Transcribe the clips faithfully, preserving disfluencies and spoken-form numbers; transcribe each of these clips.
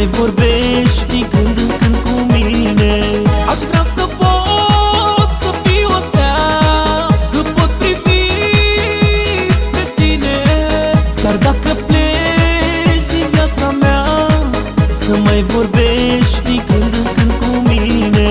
mai vorbești din când în când cu mine. Aș vrea să pot să fiu o stea, să pot privi spre tine. Dar dacă pleci din viața mea, să mai vorbești din când în când cu mine.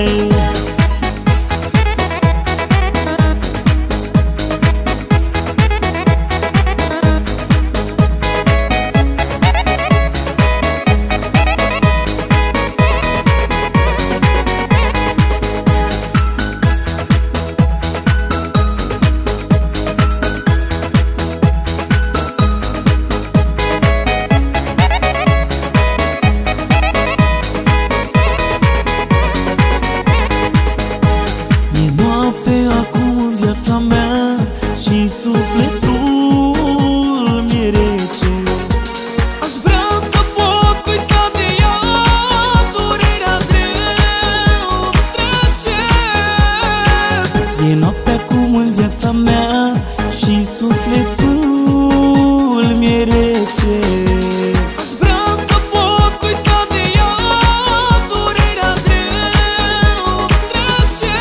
Viața mea și sufletul mi-e rece. Aș vrea să pot uita de ea, durerea greu trece. E noapte acum în viața mea și sufletul mi-e rece. Aș vrea să pot uita de ea, durerea greu trece.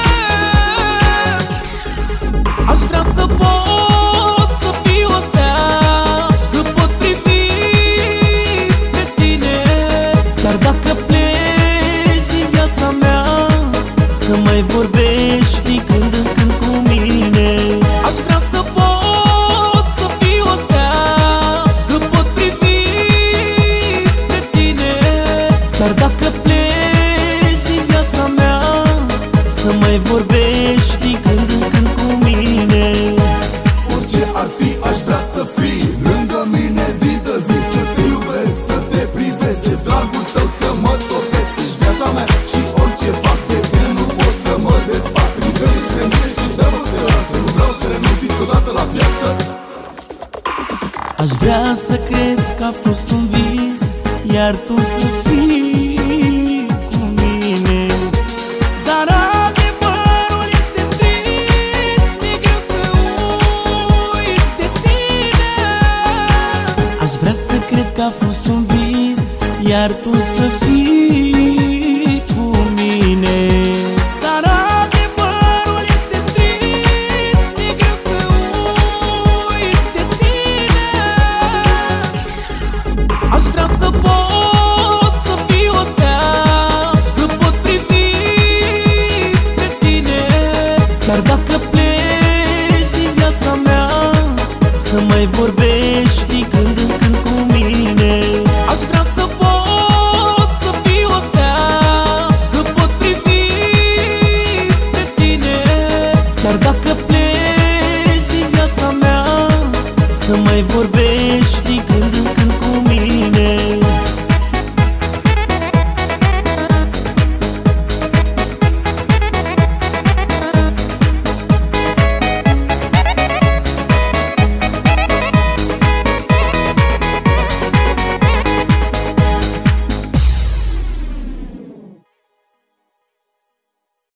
Aș vrea să pot să fiu o stea, să pot privi spre tine. Dar dacă pleci din viața mea, să mai vorbești din când în când cu mine. Aș vrea să pot să fiu o stea, să pot privi spre tine. Dar dacă pleci din viața mea, să mai vorbești din când în când cu mine. Orice ar fi, aș vrea să fii lângă mine zi de zi, să te iubesc, să te privesc, de dragul tău să mă topesc. Ești viața mea și orice fac de tine nu pot să mă despart. Privești spre mine și dă-mă speranță, nu vreau să renunț niciodată la viață. Aș vrea să cred că a fost un vis, iar tu să fii cu mine. Dar adevărul este trist, mi-e greu să uit de tine. Aș vrea să cred că a fost un vis, iar tu să fii cu mine. Dar adevărul este trist, mi-e greu să uit de tine. Aș vrea să pot să fiu o stea, să pot privi spre tine. Dar dacă pleci din viața mea, să mai vorbești